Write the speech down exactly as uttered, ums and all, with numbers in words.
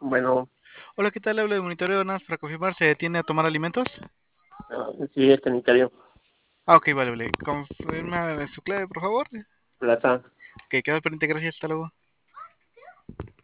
Bueno, Hola, ¿qué tal? Hablo de monitoreo nada más para confirmar, ¿se detiene a tomar alimentos? ah, sí, es sanitario. Ah, ok, vale, vale. Confirma su clave, por favor. Plaza. Que queda al pendiente, gracias, hasta luego.